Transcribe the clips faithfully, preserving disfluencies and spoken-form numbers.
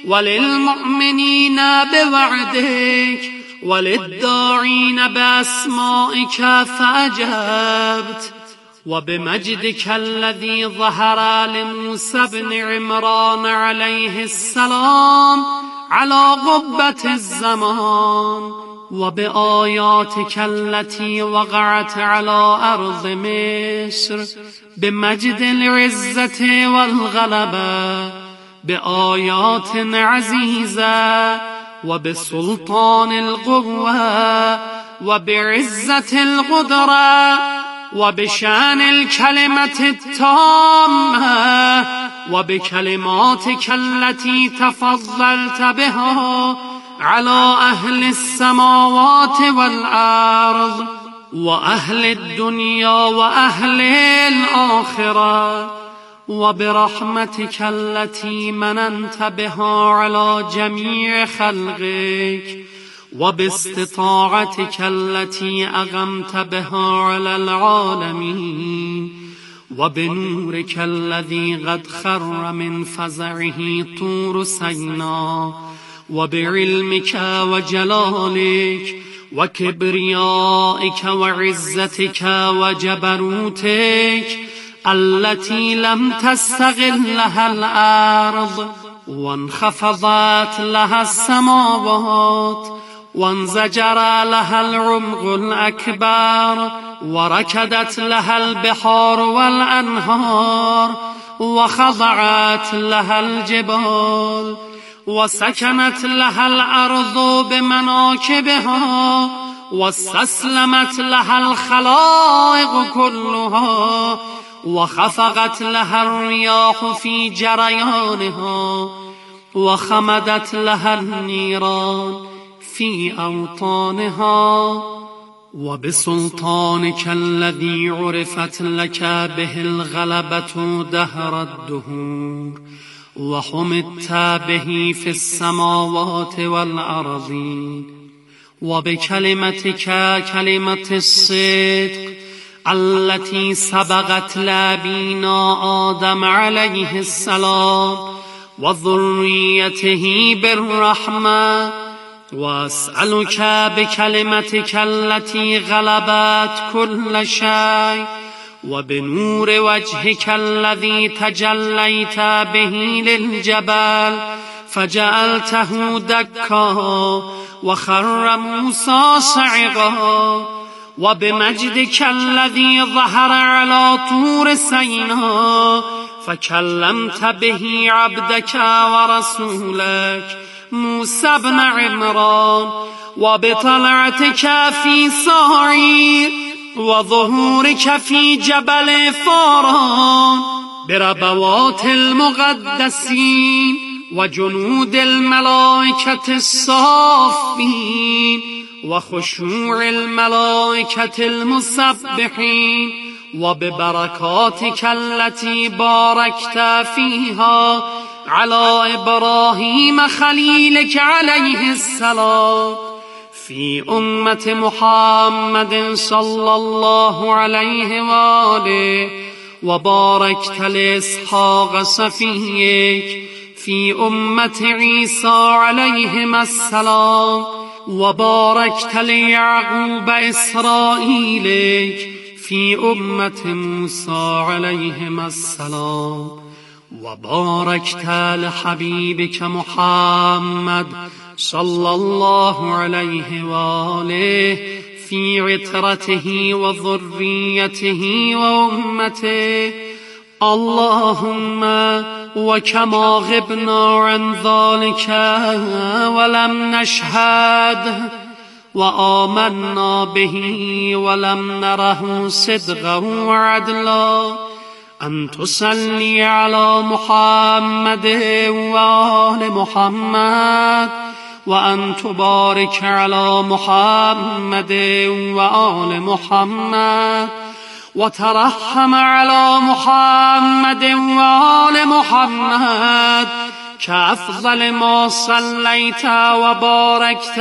وللمؤمنين بوعدك وللداعين بأسمائك فأجبت وبمجدك الذي ظهر لموسى بن عمران عليه السلام على قبة الزمان وبآياتك التي وقعت على أرض مصر بمجد العزة والغلبة بآيات عزيزة وبسلطان القوة وبعزة القدرة وبشان الكلمة التامة وبكلماتك التي تفضلت بها على أهل السماوات والأرض وأهل الدنيا وأهل الآخرة وبرحمتك التي مننت بها على جميع خلقك وباستطاعتك التي أقمت بها على العالمين وبنورك الذي قد خر من فزعه طور سيناء وبعلمك وجلالك وكبريائك وعزتك وجبروتك التي لم تستغلها الأرض وانخفضت لها السماوات وانزجر لها العمق الأكبر وركدت لها البحار والأنهار وخضعت لها الجبال وسكنت لها الأرض بمناكبها واستسلمت لها الخلائق كلها وخفقت لها الرياح في جريانها وخمدت لها النيران في أوطانها وبسلطانك الذي عرفت لك به الغلبة دهر الدهور وحمدت به في السماوات والأرضين وبكلمتك كلمة الصدق التي سبقت لأبينا آدم عليه السلام وذريته بالرحمة وأسألك بكلمتك التي غلبت كل شيء وبنور وجهك الذي تجليت به للجبل فجعلته دكا وخر موسى صعقا وبمجدك الذي ظهر على طور سيناء فكلمت به عبدك ورسولك موسى بن عمران وبطلعتك في صعير وظهورك في جبل فاران بربوات المقدسين وجنود الملائكة الصافين وخشوع الملائكة المسبحين وببركاتك التي باركت فيها على إبراهيم خليلك عليه السلام في أمة محمد صلى الله عليه وآله وباركت لإسحاق صفيك في أمة عيسى عليهما السلام وباركت ليعقوب إسرائيلك في أمة موسى عليهما السلام وباركت لحبيبك محمد صلى الله عليه وآله في عترته وذريته وأمته اللهم وكما غبنا عن ذلك ولم نشهد وآمنا به ولم نره صدقا وعدلا أن تصلي على محمد وآل محمد وأن تبارك على محمد وآل محمد وترحم على محمد وآل محمد كأفضل ما صليت وباركت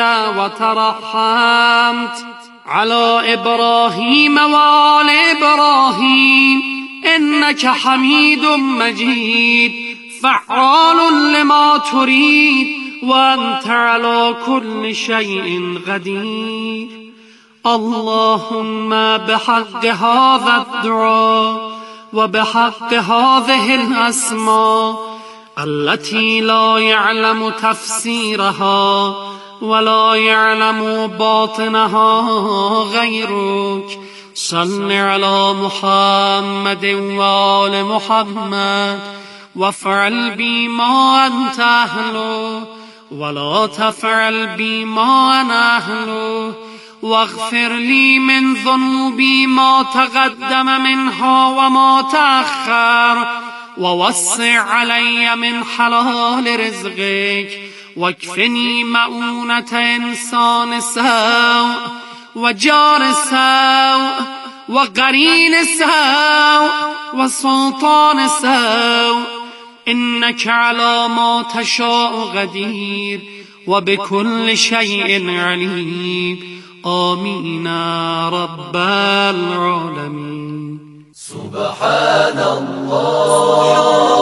وترحمت على إبراهيم وآل إبراهيم إنك حميد مجيد فعال لما تريد وأنت على كل شيء قدير. اللهم بحق هذا الدعاء وبحق هذه الأسماء التي لا يعلم تفسيرها ولا يعلم باطنها غيرك، صل على محمد وآل محمد وافعل بي ما أنت أهله ولا تفعل بي ما أنا أهله، واغفر لي من ذنوبي ما تقدم منها وما تأخر، ووسع علي من حلال رزقك، واكفني مؤونة إنسان سوء وجار سوء وقرين سوء وسلطان سوء، إنك على ما تشاء قدير وبكل شيء عليم. آمين رب العالمين. سبحان الله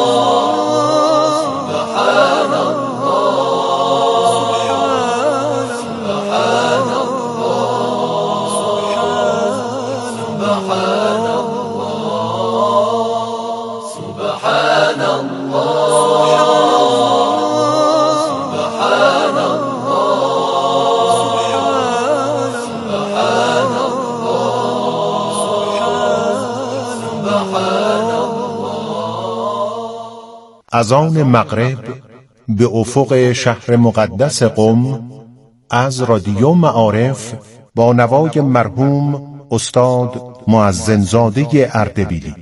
سبحان الله سبحان الله سبحان الله سبحان الله سبحان از آن مغرب به افق شهر مقدس قم از رادیو معارف با نوای مرحوم استاد مؤذنزاده اردبیلی.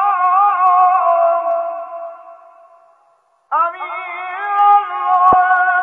أمين الله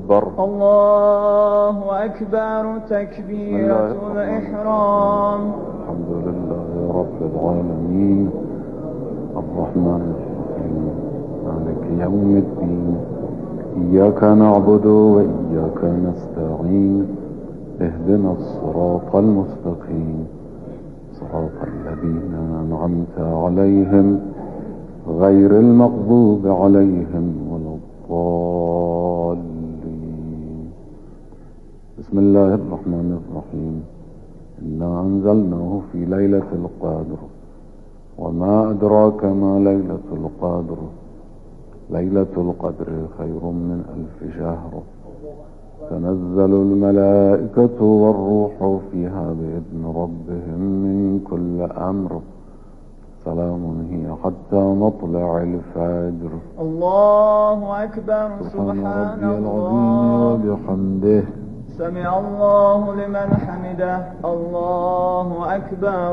أكبر. الله أكبر. تكبيرة الإحرام. الحمد لله رب العالمين الرحمن الرحيم مالك يوم الدين إياك نعبد وإياك نستعين اهدنا الصراط المستقيم صراط الذين أنعمت عليهم غير المغضوب عليهم ولا الضالين. بسم الله الرحمن الرحيم. إنا أنزلناه في ليلة القدر وما أدراك ما ليلة القدر ليلة القدر خير من ألف شهر تنزل الملائكة والروح فيها بإذن ربهم من كل أمر سلام هي حتى مطلع الفجر. الله أكبر. سبحان ربي العظيم وبحمده سمع الله لمن حمده. الله أكبر.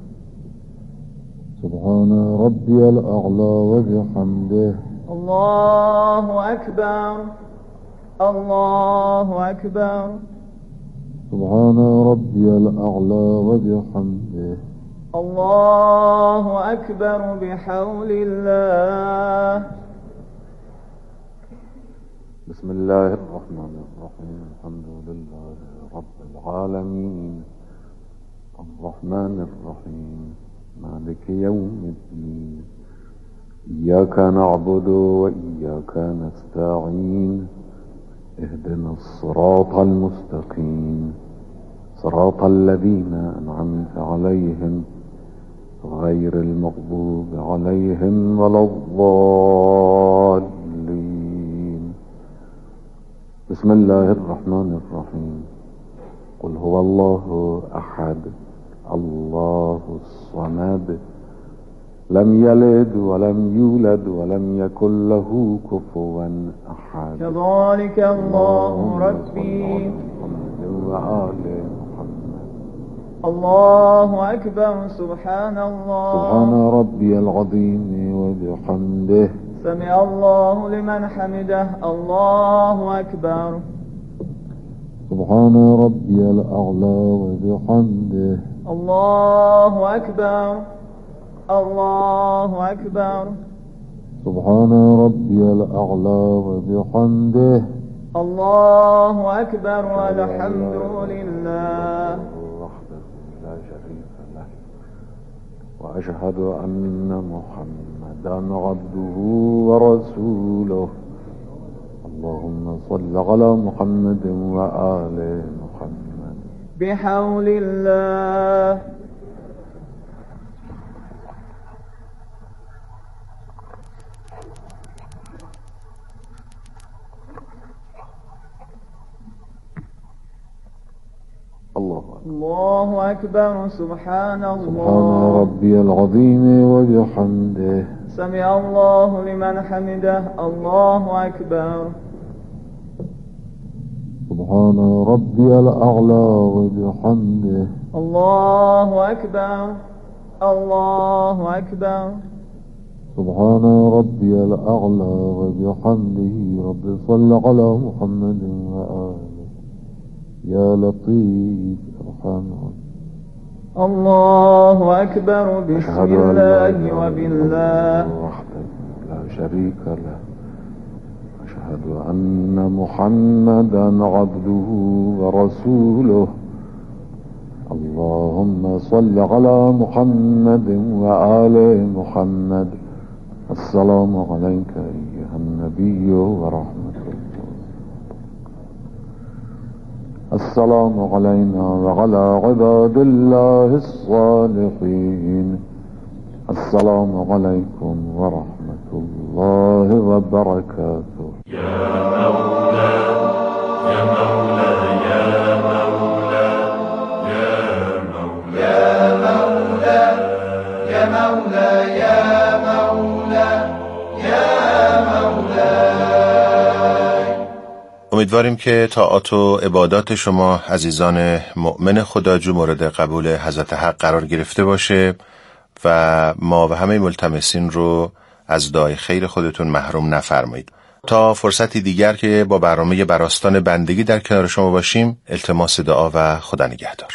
سبحان ربي الأعلى وبحمده. الله أكبر. الله أكبر. سبحان ربي الأعلى وبحمده. الله أكبر بحول الله. بسم الله الرحمن الرحيم. الحمد لله رب العالمين الرحمن الرحيم مالك يوم الدين إياك نعبد وإياك نستعين اهدنا الصراط المستقيم صراط الذين أنعمت عليهم غير المغضوب عليهم ولا الضالين. بسم الله الرحمن الرحيم. قل هو الله أحد الله الصمد لم يلد ولم يولد ولم يكن له كفوا أحد. كذلك الله ربي. وآل محمد. الله أكبر. سبحان الله. سبحان ربي العظيم وبحمده سمع الله لمن حمده. الله أكبر. سبحان ربي الأعلى وبحمده. الله أكبر. الله أكبر. سبحان ربي الأعلى وبحمده. الله أكبر والحمد لله وحده لا شريك له وأشهد أن محمدا عبده ورسوله. اللهم صل على محمد وآل محمد. بحول الله. الله أكبر. الله أكبر. سبحان الله. سبحان ربي العظيم وبحمده سمع الله لمن حمده. الله أكبر. سبحان ربي الأعلى وبحمده. الله أكبر. الله أكبر. سبحان ربي الأعلى وبحمده. رب صل على محمد وآله يا لطيف ارحم. الله أكبر. بسم الله وبالله وحده لا شريك له. أشهد أن محمدا عبده ورسوله. اللهم صل على محمد وآل محمد. السلام عليك أيها النبي ورحمة الله. السلام علينا وعلى عباد الله الصالحين. السلام عليكم ورحمة الله وبركاته. يا مولا يا مولا يا مولا يا مولا يا مولا يا مولا يا مولا. امیدواریم که طاعات و عبادات شما عزیزان مؤمن خداجو مورد قبول حضرت حق قرار گرفته باشه و ما و همه ملتمسین رو از دعای خیر خودتون محروم نفرمایید. تا فرصتی دیگر که با برنامه براستان بندگی در کنار شما باشیم، التماس دعا و خدا نگهدار.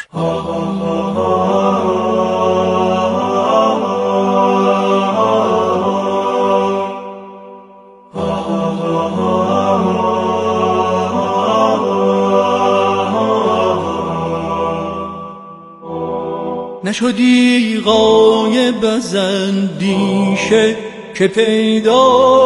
نشدی غایب از اندیشه که پیدا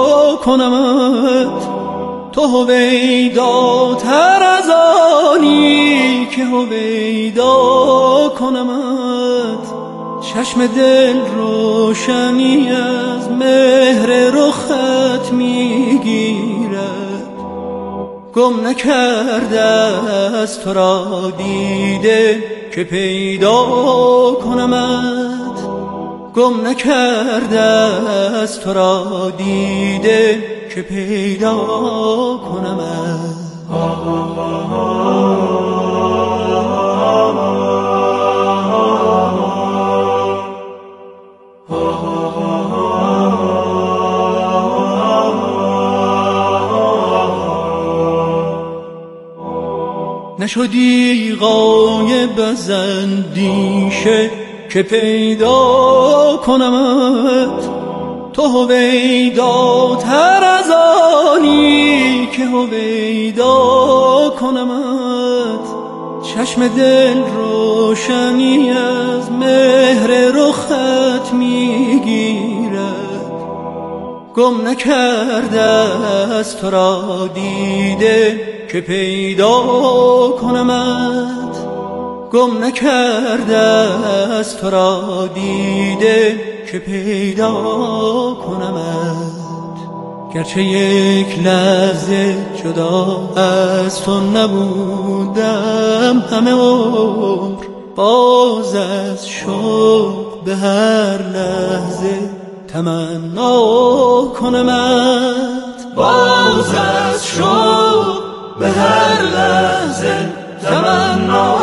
کنمت، تو هویداتر از آنی که هویدا کنمت. چشم دل روشنی از مهر رخت میگیرد، گم نکرده از تو را دیده که پیدا کنمت. گم نکرده از تو را دیده که پیدا کنمت. نشدی غایب از اندیشه که پیدا کنمت، تو هویداتر از آنی که هویدا کنمت. چشم دل روشنی از مهر رخت میگیرد، گم نکرده از تو را دیده که پیدا کنمت. گم نکرده از تو را دیده که پیدا کنمت. گرچه یک لحظه جدا از تو نبودم، همه عمر باز از شوق به هر لحظه تمنا کنمت. باز از شوق به هر لحظه تمنا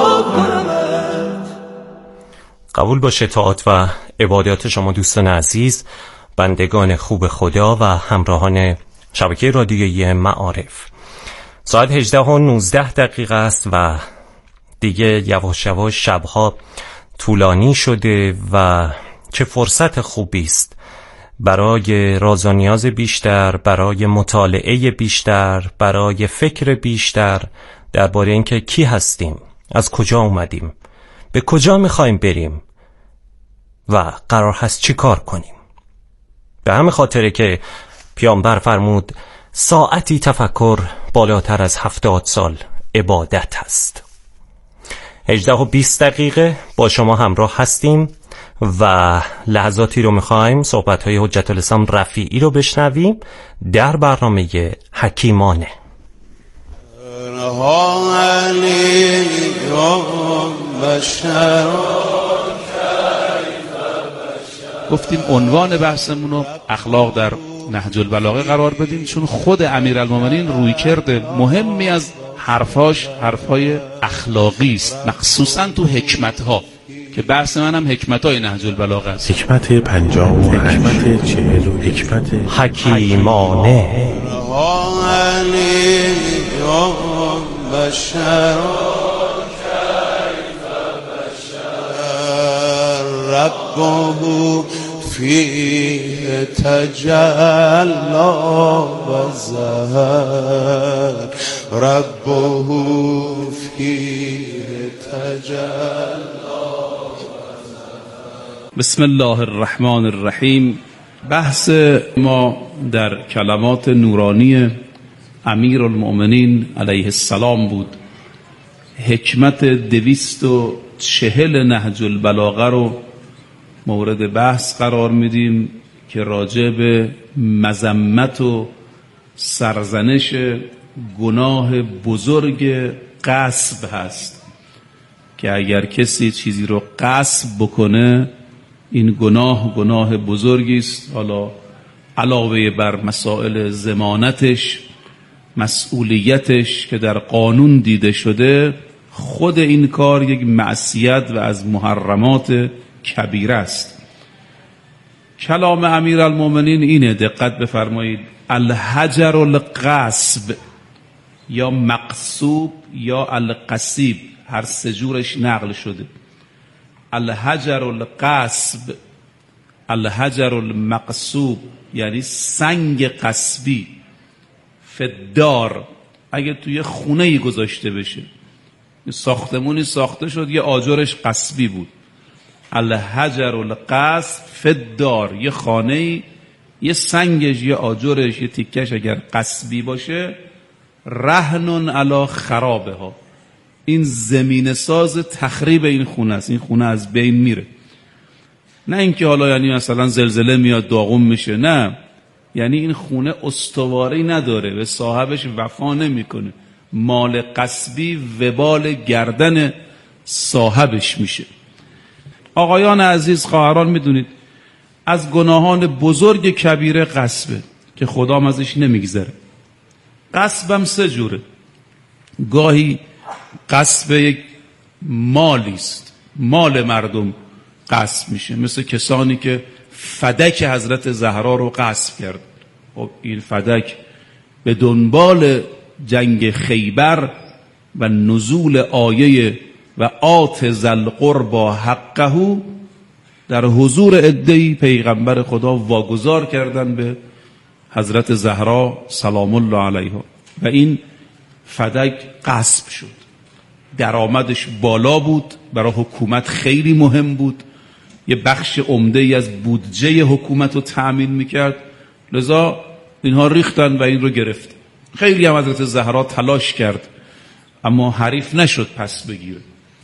کنمت. قبول باشه طاعت و عبادات شما دوستان عزیز، بندگان خوب خدا و همراهان شبکه رادیویی معارف. ساعت هجده و نوزده دقیقه است و دیگه یواش یواش شبها طولانی شده و چه فرصت خوبی است برای راز و نیاز بیشتر، برای مطالعه بیشتر، برای فکر بیشتر درباره اینکه کی هستیم، از کجا اومدیم، به کجا میخوایم بریم و قرار هست چی کار کنیم. به همه خاطره که پیامبر فرمود ساعتی تفکر بالاتر از هفتاد سال عبادت هست. هجده و بیست دقیقه با شما همراه هستیم و لحظاتی رو میخوایم صحبت‌های حجت الاسلام رفیعی رو بشنویم در برنامه حکیمانه. گفتیم عنوان بحثمون رو اخلاق در نهج البلاغه قرار بدیم، چون خود امیرالمومنین رویکرد مهمی از حرفاش حرفای اخلاقی است، مخصوصا تو حکمت‌ها که بحث من هم حکمت‌های نهج البلاغه است. حکمت پنجاه و حکمت چهل و حکمت حکیمانه. ربه فيه تجلى وزهر ربه فيه تجلى. بسم الله الرحمن الرحیم. بحث ما در کلمات نورانی امیرالمؤمنین علیه السلام بود. حکمت دویست و چهل نهج البلاغه رو مورد بحث قرار میدیم که راجع به مذمت و سرزنش گناه بزرگ غصب هست که اگر کسی چیزی رو غصب بکنه این گناه گناه بزرگی است. حالا علاوه بر مسائل ضمانتش، مسئولیتش که در قانون دیده شده، خود این کار یک معصیت و از محرمات کبیره است کلام امیرالمومنین اینه، دقت بفرمایید، الحجر القصب یا مقصوب یا القصیب، هر سه جورش نقل شده. الحجر القصب، الحجر المقصوب یعنی سنگ قصبی، فدار اگه توی خونه ای گذاشته بشه، ساختمونی ساخته شد یه آجرش قصبی بود، الحجر القصب فدار، یه خانه ای یه سنگش یه آجرش یه تیکش اگر قصبی باشه، رهن علی خرابه ها، این زمین ساز تخریب این خونه است، این خونه از بین میره. نه اینکه حالا یعنی مثلا زلزله میاد داغون میشه، نه، یعنی این خونه استواری نداره، به صاحبش وفا نمیکنه، مال قصبی وبال گردن صاحبش میشه. آقایان عزیز، خواهران، میدونید از گناهان بزرگ کبیره قصبه که خدام ازش نمیگذره. قصبم سه جوره. گاهی قصب یک مالی است، مال مردم قصب میشه، مثل کسانی که فدک حضرت زهرا رو قصب کرد. خب این فدک به دنبال جنگ خیبر و نزول آیه و آت ذل قربی حقه در حضور عده‌ای پیغمبر خدا واگذار کردن به حضرت زهرا سلام الله علیها و این فدک قصب شد. درآمدش بالا بود، برای حکومت خیلی مهم بود، یه بخش عمده‌ای از بودجه حکومت رو تأمین میکرد، لذا اینها ریختن و این رو گرفت. خیلی هم حضرت زهرا تلاش کرد اما حریف نشد پس بگیره،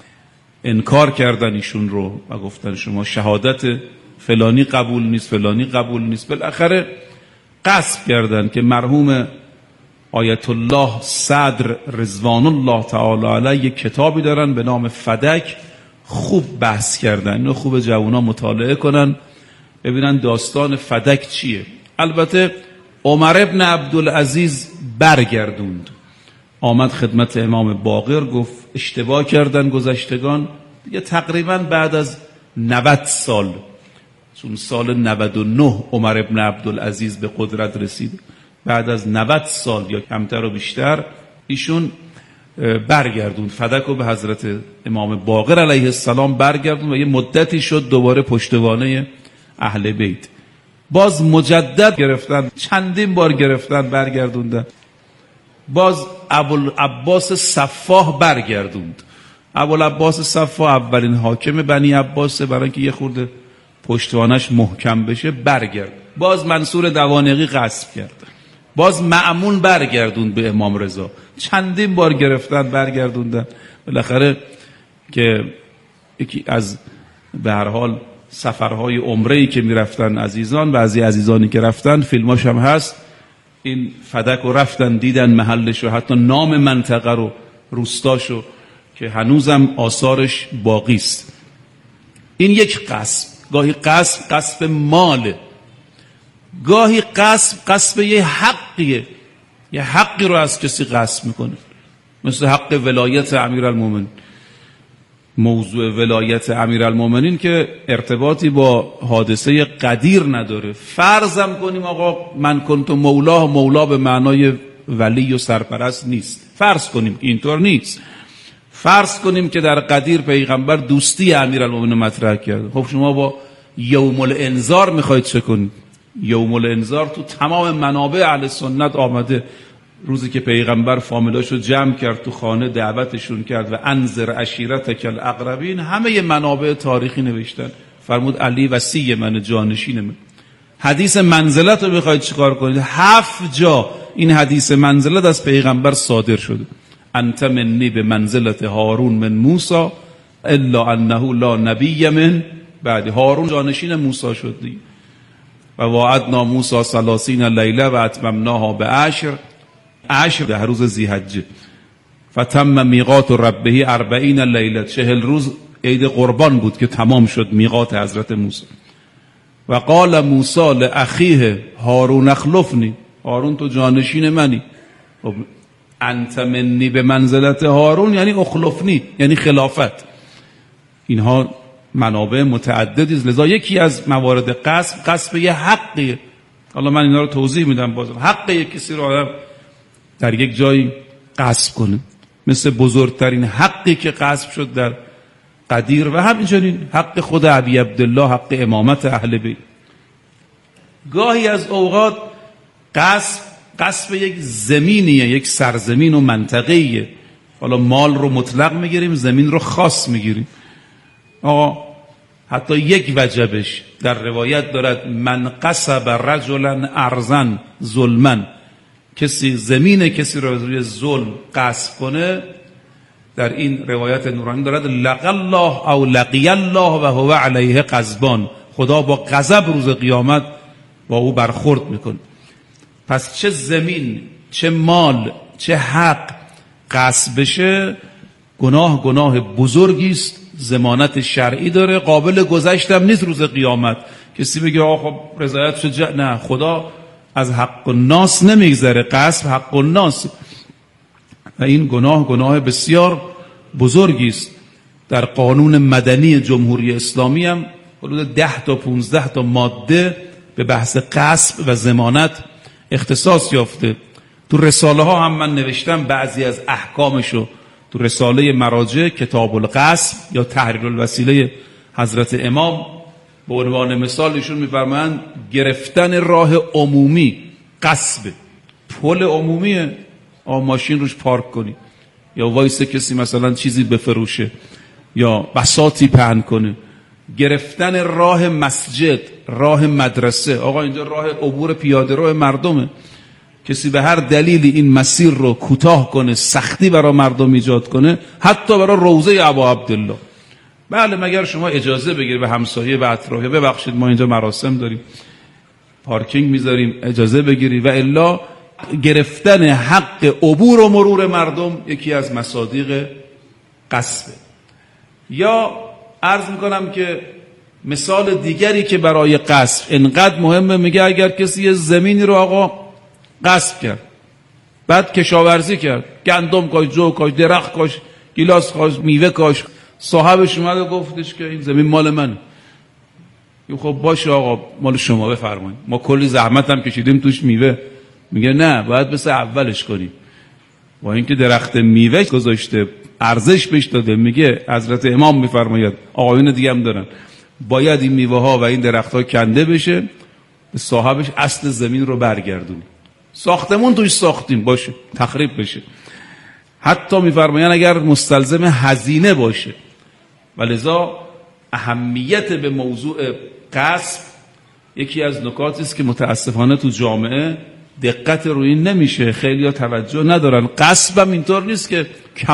انکار کردن ایشون رو و گفتن شما شهادت فلانی قبول نیست، فلانی قبول نیست. بالاخره قصب کردن که مرحوم آیت الله صدر رضوان الله تعالی علیه یک کتابی دارن به نام فدک، خوب بحث کردن، اینو خوب جوونا مطالعه کنن ببینن داستان فدک چیه. البته عمر ابن عبدالعزیز برگردوند، آمد خدمت امام باقر گفت اشتباه کردن گذشتگان، دیگه تقریبا بعد از نود سال، چون سال نود و نه عمر ابن عبدالعزیز به قدرت رسید، بعد از نود سال یا کمتر و بیشتر ایشون برگردوند فدک رو به حضرت امام باقر علیه السلام برگردوند و یه مدتی شد دوباره پشتوانه اهل بیت. باز مجدد گرفتن، چندین بار گرفتن برگردوندن. باز ابوالعباس صفاح برگردوند. ابوالعباس صفاح اولین حاکم بنی عباسه، برای اینکه یه خورده پشتوانش محکم بشه برگرد. باز منصور دوانقی غصب کرد، باز مأمون برگردوند به امام رضا، چندین بار گرفتن برگردوندن. بالاخره که یکی از به هر حال سفرهای عمره‌ای که میرفتن عزیزان، بعضی عزیزانی که رفتن فیلماش هم هست، این فدک رو رفتن دیدن محلش رو، حتی نام منطقه رو، روستاشو که هنوزم آثارش باقی است. این یک قصب. گاهی قصب قصب ماله، گاهی قصب قصب یه حقیه، یه حقی رو از کسی قصب میکنه، مثل حق ولایت امیرالمومنین. موضوع ولایت امیرالمومنین که ارتباطی با حادثه قدیر نداره. فرضم کنیم آقا من کنت مولاه، مولا به معنای ولی و سرپرست نیست، فرض کنیم اینطور نیست. فرض کنیم که در قدیر پیغمبر دوستی امیرالمومنین مطرح کرد. خب شما با یوم الانذار میخواید چه کنید؟ یوم الانذار تو تمام منابع اهل سنت آمده، روزی که پیغمبر فامیلاشو جمع کرد تو خانه دعوتشون کرد و انذر عشیرتک الاقربین، همه ی منابع تاریخی نوشتن، فرمود علی وصی من، جانشین من. حدیث منزلت رو میخواید چیکار کنید؟ هفت جا این حدیث منزلت از پیغمبر صادر شده. انت منی به منزلت هارون من موسی الا انه لا نبی من بعد. هارون جانشین موسی شد دیگه. و وعدنا موسی ثلاثین لیله و اتممناها به عشر، عشر در روز ذی‌حجه. فتم میقات ربه اربعین لیله، چهل روز عید قربان بود که تمام شد میقات حضرت موسی. و قال موسی لاخیه هارون اخلفنی، هارون تو جانشین منی. خب انت منی به منزلت هارون یعنی اخلفنی، یعنی خلافت. اینها منابع متعددی، لذا یکی از موارد غصب غصب یه حقیه. حالا من اینا رو توضیح میدم. باز حق یک کسی رو آدم در یک جایی غصب کنه، مثل بزرگترین حقی که غصب شد در قدیر و همینجوری حق خود ابی عبدالله، حق امامت اهل بیت. گاهی از اوقات غصب غصب یک زمینیه، یک سرزمین و منطقه‌ایه. حالا مال رو مطلق میگیریم، زمین رو خاص میگیریم. آقا حتی یک وجبش در روایت دارد من قصب رجلا ارضا ظلما، کسی زمین کسی رو روی ظلم غصب کنه، در این روایت نورانی دارد لقی الله او لقی الله و هو علیه غضبان، خدا با غضب روز قیامت با او برخورد میکنه. پس چه زمین، چه مال، چه حق غصب بشه، گناه گناه بزرگی است، ضمانت شرعی داره، قابل گذشتم نیست روز قیامت. کسی بگه آقا خب رضایت شد جا... نه، خدا از حق الناس نمیگذره، غصب حق الناس و این گناه گناه بسیار بزرگی است. در قانون مدنی جمهوری اسلامی هم حدود ده تا پونزده تا ماده به بحث غصب و ضمانت اختصاص یافته. تو رساله ها هم من نوشتم بعضی از احکامشو. تو رساله مراجع کتاب الغصب یا تحریر الوسیله حضرت امام به عنوان مثال ایشون میفرمایند گرفتن راه عمومی غصب، پل عمومیه، آ ماشین روش پارک کنی یا وایسه کسی مثلا چیزی بفروشه یا بساطی پهن کنه. گرفتن راه مسجد، راه مدرسه، آقا اینجا راه عبور پیاده رو مردمه، کسی به هر دلیلی این مسیر رو کوتاه کنه، سختی برای مردم ایجاد کنه، حتی برای روضه ابا عبدالله. بله مگر شما اجازه بگیری به همسایه به اطرافیان ببخشید ما اینجا مراسم داریم، پارکینگ میذاریم، اجازه بگیری، و الا گرفتن حق عبور و مرور مردم یکی از مصادیق غصبه. یا عرض میکنم که مثال دیگری که برای غصب انقدر مهمه، میگه اگر کسی یه زمینی رو آقا غصب کرد، بعد کشاورزی کرد، گندم کاش، جو کاش، درخت کاش، گیلاس کاش، میوه کاش، صاحبش اومد و گفتش که این زمین مال منه. خب باشه آقا مال شما بفرمایید، ما کلی زحمت هم کشیدیم توش میوه. میگه نه، باید مثل اولش کنیم. با اینکه درخت میوه گذاشته، ارزش بهش داده، میگه حضرت امام میفرماید، آقایون دیگه هم دارن، باید این میوه ها و این درخت ها کنده بشه، به صاحبش اصل زمین رو برگردونی. ساختمون توش ساختیم باشه، تخریب بشه. حتی میفرمایند اگر مستلزم هزینه باشه. ولذا اهمیت به موضوع غصب یکی از نکاتی است که متاسفانه تو جامعه دقت روی این نمیشه، خیلی ها توجه ندارن. غصب هم اینطور نیست که